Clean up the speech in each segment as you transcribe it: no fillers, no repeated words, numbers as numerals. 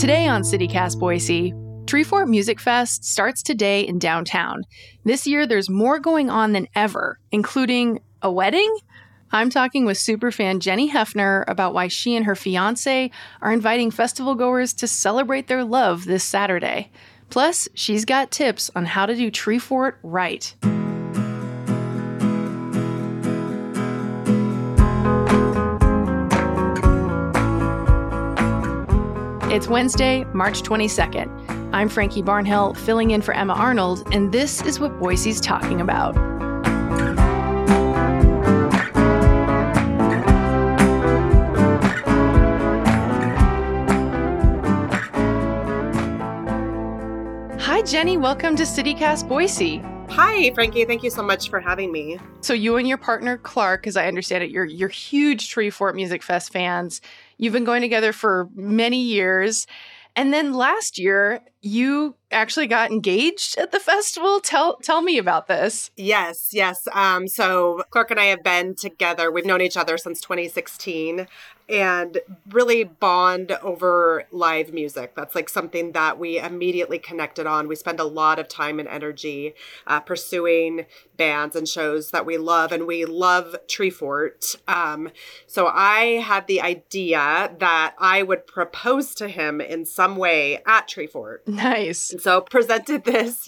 Today on CityCast Boise, Treefort Music Fest starts today in downtown. This year, there's more going on than ever, including a wedding. I'm talking with superfan Jenny Hefner about why she and her fiancé are inviting festival goers to celebrate their love this Saturday. Plus, she's got tips on how to do Treefort right. It's Wednesday, March 22nd. I'm Frankie Barnhill, filling in for Emma Arnold, and this is what Boise's talking about. Hi, Jenny. Welcome to CityCast Boise. Hi, Frankie. Thank you so much for having me. So you and your partner, Clark, as I understand it, you're huge Treefort Music Fest fans. You've been going together for many years. And then last year, you actually got engaged at the festival. Tell me about this. Yes. So Clark and I have been together. We've known each other since 2016 and really bond over live music. That's like something that we immediately connected on. We spend a lot of time and energy pursuing bands and shows that we love, and we love Treefort. So I had the idea that I would propose to him in some way at Treefort. Nice. And so presented this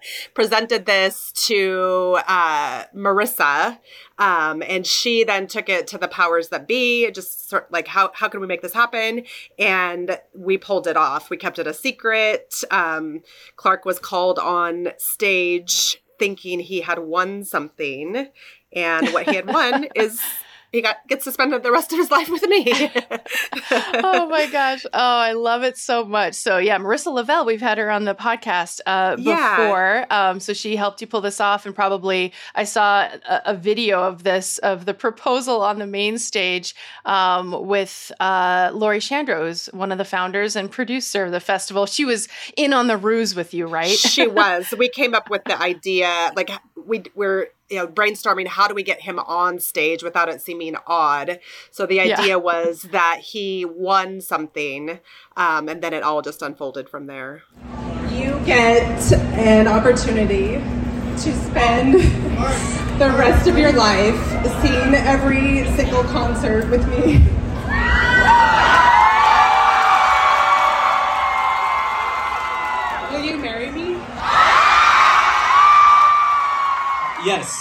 to Marissa, and she then took it to the powers that be, just sort of like, how can we make this happen? And we pulled it off. We kept it a secret. Clark was called on stage thinking he had won something, and what he had won is he gets suspended the rest of his life with me. Oh my gosh. Oh, I love it so much. So yeah, Marissa Lavelle, we've had her on the podcast before. So she helped you pull this off, and probably I saw a video of this, of the proposal on the main stage with Lori Chandros, one of the founders and producer of the festival. She was in on the ruse with you, right? She was. We came up with the idea, like we're brainstorming, how do we get him on stage without it seeming odd? So the idea was that he won something, and then it all just unfolded from there. You get an opportunity to spend the rest of your life seeing every single concert with me. Will you marry me? Yes.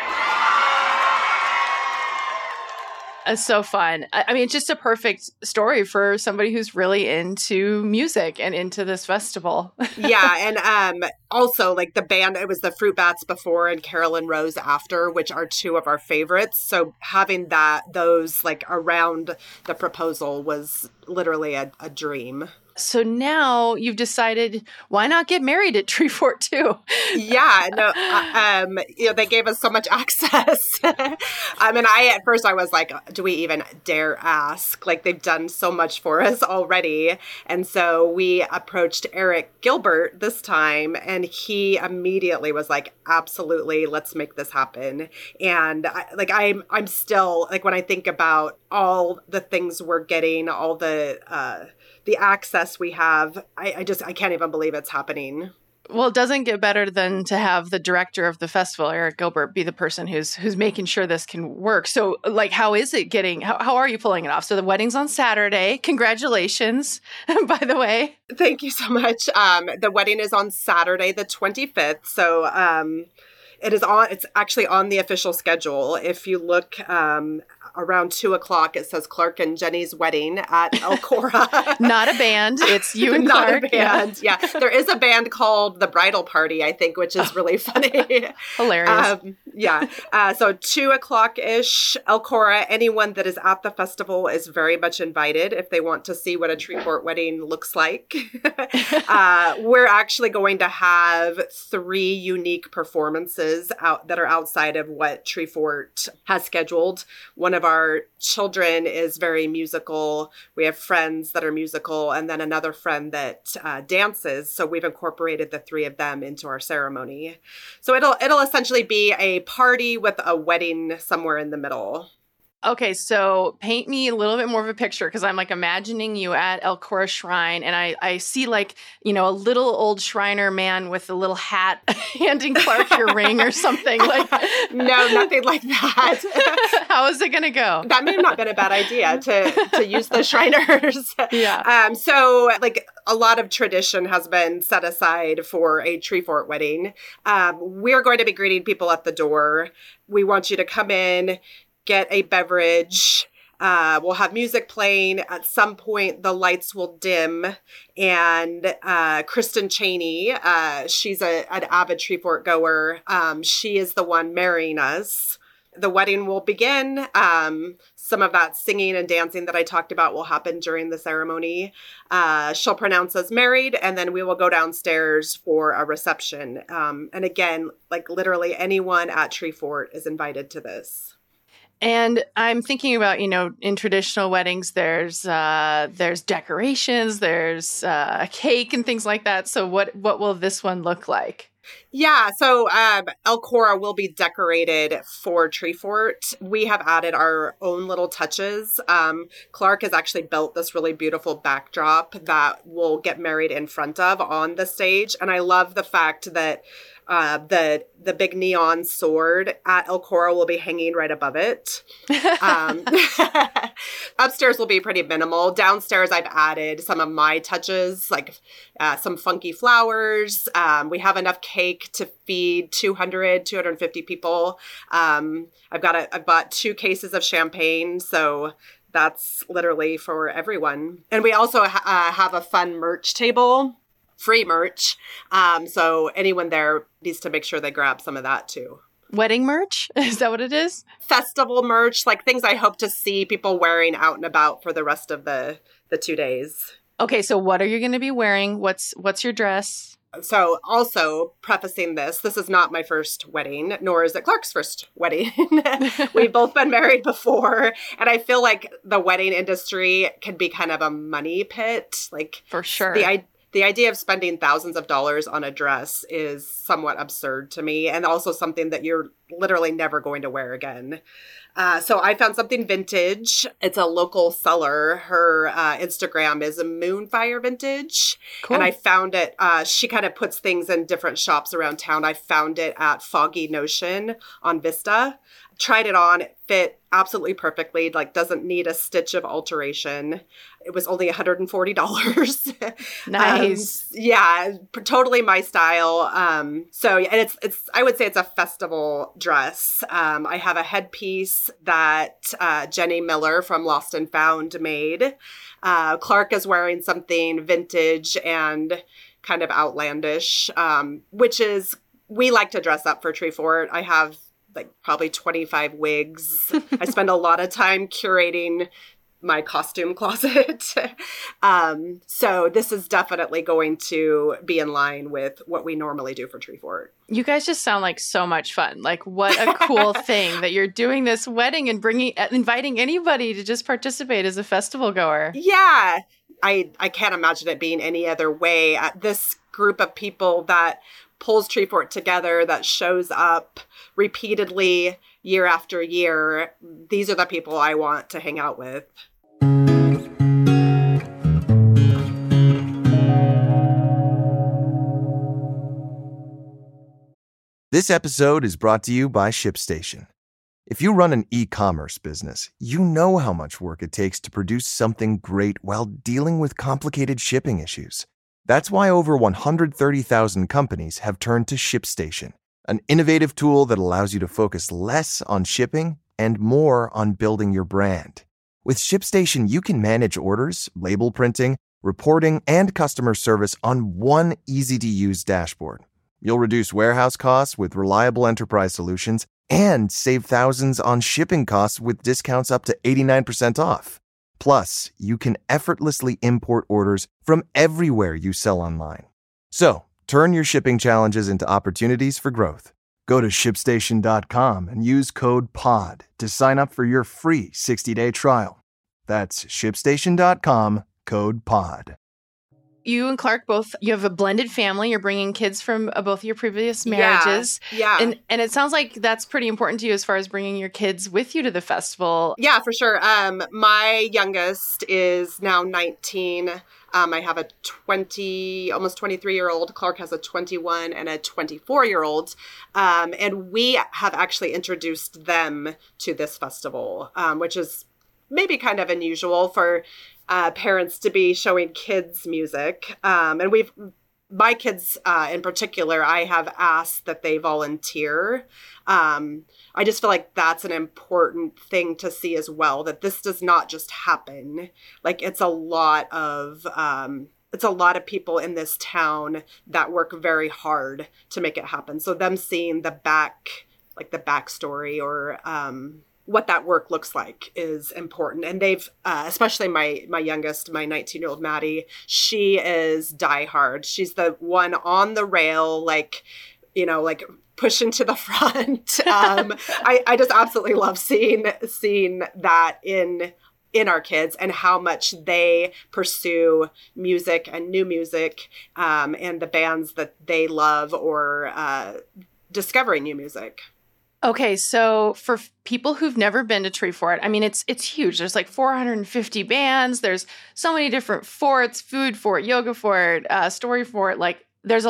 It's so fun. I mean, it's just a perfect story for somebody who's really into music and into this festival. Yeah. And also, like, the band, it was the Fruit Bats before and Carolyn Rose after, which are two of our favorites. So having those like around the proposal was literally a dream. So now you've decided, why not get married at Treefort too? Yeah, no, they gave us so much access. At first I was like, do we even dare ask? Like, they've done so much for us already. And so we approached Eric Gilbert this time, and he immediately was like, absolutely, let's make this happen. And I'm still, like, when I think about all the things we're getting, all the access we have, I can't even believe it's happening. Well, it doesn't get better than to have the director of the festival, Eric Gilbert, be the person who's making sure this can work. So, like, how is it getting, how are you pulling it off? So the wedding's on Saturday. Congratulations, by the way. Thank you so much. The wedding is on Saturday, the 25th. So, it's actually on the official schedule. If you look, around 2:00, it says Clark and Jenny's wedding at Elcora. Not a band. It's you and Not Clark. A band. Yeah. There is a band called The Bridal Party, I think, which is really funny. Hilarious. So 2:00-ish, Elcora. Anyone that is at the festival is very much invited if they want to see what a Treefort wedding looks like. We're actually going to have 3 unique performances that are outside of what Treefort has scheduled. One of our children is very musical. We have friends that are musical, and then another friend that dances. So we've incorporated the 3 of them into our ceremony. So it'll essentially be a party with a wedding somewhere in the middle. Okay, so paint me a little bit more of a picture because I'm like imagining you at El Cora Shrine, and I see like, a little old Shriner man with a little hat handing Clark your ring or something. Like, no, nothing like that. How is it going to go? That may have not been a bad idea to use the Shriners. Yeah. So like a lot of tradition has been set aside for a Treefort wedding. We're going to be greeting people at the door. We want you to come in, get a beverage. We'll have music playing. At some point, the lights will dim. And Kristen Cheney, she's an avid Treefort goer. She is the one marrying us. The wedding will begin. Some of that singing and dancing that I talked about will happen during the ceremony. She'll pronounce us married, and then we will go downstairs for a reception. And again, like literally anyone at Treefort is invited to this. And I'm thinking about, in traditional weddings, there's decorations, there's a cake and things like that. So what will this one look like? Yeah, so El Cora will be decorated for Treefort. We have added our own little touches. Clark has actually built this really beautiful backdrop that we'll get married in front of on the stage. And I love the fact that the big neon sword at El Cora will be hanging right above it. Upstairs will be pretty minimal. Downstairs, I've added some of my touches, like some funky flowers. We have enough cake to feed 250 people. I've bought 2 cases of champagne, so that's literally for everyone. And we also have a fun merch table. Free merch. So anyone there needs to make sure they grab some of that too. Wedding merch? Is that what it is? Festival merch, like things I hope to see people wearing out and about for the rest of the 2 days. Okay, so what are you going to be wearing? What's your dress? So also prefacing this is not my first wedding, nor is it Clark's first wedding. We've both been married before. And I feel like the wedding industry can be kind of a money pit. Like for sure. The idea of spending thousands of dollars on a dress is somewhat absurd to me, and also something that you're literally never going to wear again. So I found something vintage. It's a local seller. Her Instagram is Moonfire Vintage. Cool. And I found it, she kind of puts things in different shops around town. I found it at Foggy Notion on Vista. Tried it on, it fit absolutely perfectly, like doesn't need a stitch of alteration. It was only $140. Nice. Yeah, totally my style. So and it's I would say it's a festival dress. I have a headpiece that Jenny Miller from Lost and Found made. Clark is wearing something vintage and kind of outlandish, which is, we like to dress up for Treefort. I have like probably 25 wigs. I spend a lot of time curating my costume closet. So this is definitely going to be in line with what we normally do for Treefort. You guys just sound like so much fun. Like what a cool thing that you're doing this wedding and inviting anybody to just participate as a festival goer. Yeah. I can't imagine it being any other way. This group of people that pulls Treefort together, that shows up repeatedly year after year, these are the people I want to hang out with. This episode is brought to you by ShipStation. If you run an e-commerce business, you know how much work it takes to produce something great while dealing with complicated shipping issues. That's why over 130,000 companies have turned to ShipStation, an innovative tool that allows you to focus less on shipping and more on building your brand. With ShipStation, you can manage orders, label printing, reporting, and customer service on one easy-to-use dashboard. You'll reduce warehouse costs with reliable enterprise solutions and save thousands on shipping costs with discounts up to 89% off. Plus, you can effortlessly import orders from everywhere you sell online. So, turn your shipping challenges into opportunities for growth. Go to ShipStation.com and use code POD to sign up for your free 60-day trial. That's ShipStation.com, code POD. you and Clark you have a blended family. You're bringing kids from both your previous marriages. Yeah. And it sounds like that's pretty important to you as far as bringing your kids with you to the festival. Yeah, for sure. My youngest is now 19. I have a almost 23-year-old. Clark has a 21 and a 24-year-old. And we have actually introduced them to this festival, which is maybe kind of unusual for parents to be showing kids music. And my kids in particular, I have asked that they volunteer. I just feel like that's an important thing to see as well, that this does not just happen. Like it's a lot of people in this town that work very hard to make it happen. So them seeing the backstory or what that work looks like is important. And they've, especially my youngest, my 19-year-old Maddie, she is diehard. She's the one on the rail, like pushing to the front. I just absolutely love seeing that in our kids and how much they pursue music and new music, and the bands that they love or discovering new music. Okay, so for people who've never been to Treefort, I mean, it's huge. There's like 450 bands. There's so many different forts, food fort, yoga fort, story fort. Like there's a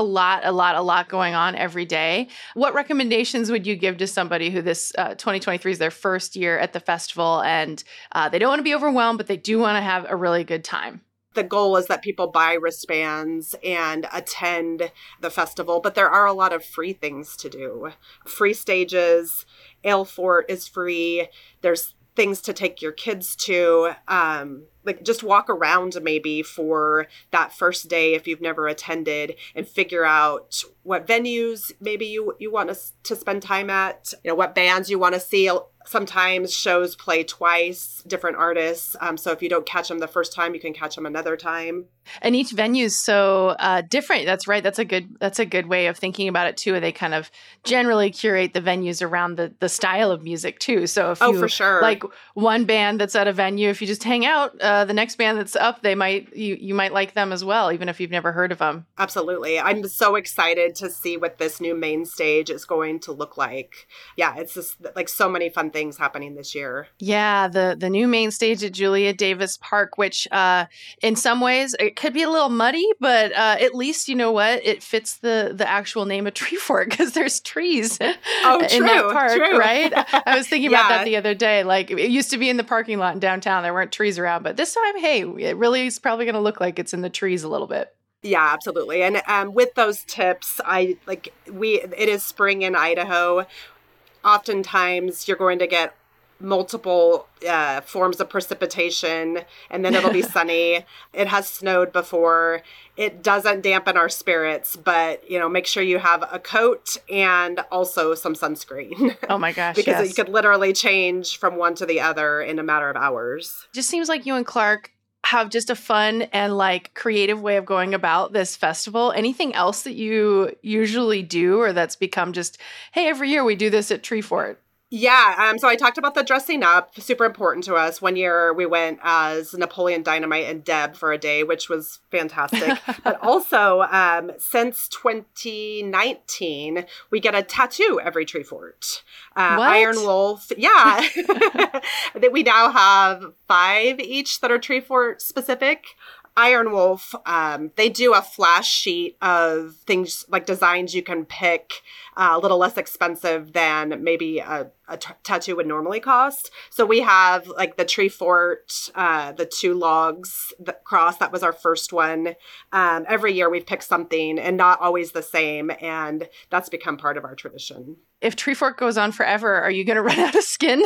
lot going on every day. What recommendations would you give to somebody who this 2023 is their first year at the festival and they don't want to be overwhelmed, but they do want to have a really good time? The goal is that people buy wristbands and attend the festival, but there are a lot of free things to do. Free stages, Ale Fort is free. There's things to take your kids to, like just walk around maybe for that first day if you've never attended and figure out what venues maybe you want to spend time at, what bands you want to see. Sometimes shows play twice, different artists. So if you don't catch them the first time, you can catch them another time. And each venue is so different. That's right. That's a good way of thinking about it too. They kind of generally curate the venues around the style of music too. So if you for sure. like one band that's at a venue, if you just hang out, the next band that's up, you might like them as well, even if you've never heard of them. Absolutely. I'm so excited to see what this new main stage is going to look like. Yeah, it's just like so many fun things happening this year. Yeah, the new main stage at Julia Davis Park, which in some ways it could be a little muddy, but at least, you know what, it fits the actual name of Treefort because there's trees in that park, right? I was thinking about that the other day. Like it used to be in the parking lot in downtown. There weren't trees around, but this time, hey, it really is probably going to look like it's in the trees a little bit. Yeah, absolutely. And with those tips, it is spring in Idaho. Oftentimes you're going to get multiple forms of precipitation, and then it'll be sunny. It has snowed before. It doesn't dampen our spirits, but make sure you have a coat and also some sunscreen. Oh my gosh, because you could literally change from one to the other in a matter of hours. Just seems like you and Clark have just a fun and like creative way of going about this festival. Anything else that you usually do or that's become just, hey, every year we do this at Treefort? Yeah. So I talked about the dressing up, super important to us. One year we went as Napoleon Dynamite and Deb for a day, which was fantastic. But also, since 2019, we get a tattoo every Treefort. Iron Wolf. Yeah. We now have 5 each that are Treefort specific. Iron Wolf, they do a flash sheet of things like designs you can pick, a little less expensive than maybe a tattoo would normally cost. So we have like the Treefort, the 2 logs cross. That was our first one. Every year we've picked something and not always the same. And that's become part of our tradition. If Treefort goes on forever, are you going to run out of skin?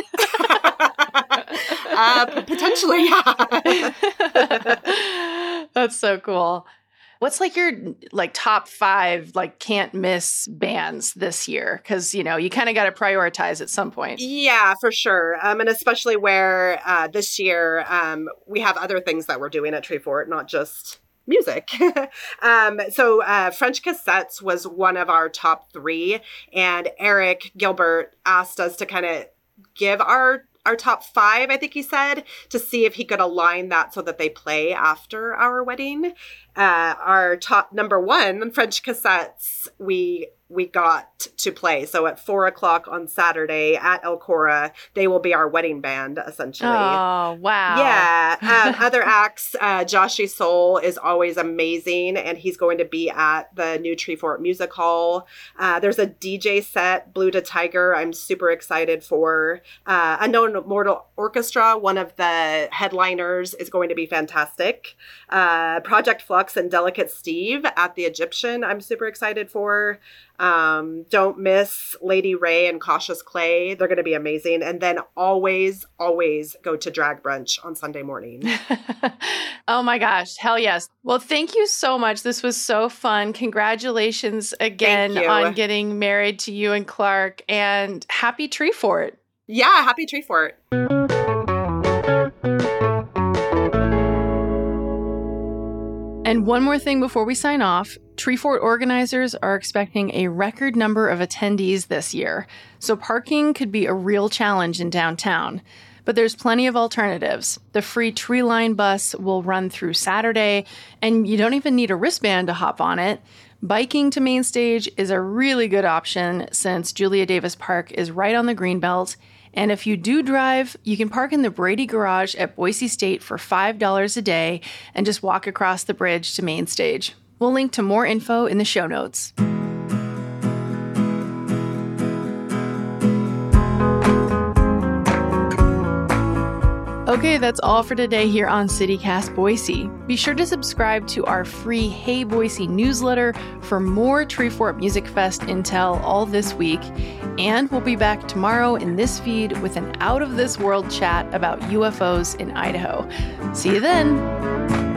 Potentially, yeah. That's so cool. What's like your top 5 can't miss bands this year? Because you kind of got to prioritize at some point. Yeah, for sure. And especially where this year we have other things that we're doing at Treefort, not just music. So French Cassettes was one of our top 3, and Eric Gilbert asked us to kind of give our our top 5, I think he said, to see if he could align that so that they play after our wedding. Our top number 1, French Cassettes, we got to play. So at 4:00 on Saturday at El Cora, they will be our wedding band, essentially. Oh, wow. Yeah. Other acts, Joshy Soul is always amazing, and he's going to be at the new Treefort Music Hall. There's a DJ set, Blue to Tiger, I'm super excited for. Unknown Mortal Orchestra, one of the headliners, is going to be fantastic. Project Flux and Delicate Steve at the Egyptian, I'm super excited for. Don't miss Lady Ray and Cautious Clay. They're going to be amazing. And then always, always go to Drag Brunch on Sunday morning. Oh my gosh. Hell yes. Well, thank you so much. This was so fun. Congratulations again on getting married to you and Clark, and happy Treefort. Yeah, happy Treefort. And one more thing before we sign off, Treefort organizers are expecting a record number of attendees this year, so parking could be a real challenge in downtown. But there's plenty of alternatives. The free Tree Line bus will run through Saturday, and you don't even need a wristband to hop on it. Biking to Main Stage is a really good option since Julia Davis Park is right on the Greenbelt. And if you do drive, you can park in the Brady Garage at Boise State for $5 a day and just walk across the bridge to Main Stage. We'll link to more info in the show notes. Okay, that's all for today here on CityCast Boise. Be sure to subscribe to our free Hey Boise newsletter for more Treefort Music Fest intel all this week. And we'll be back tomorrow in this feed with an out-of-this-world chat about UFOs in Idaho. See you then!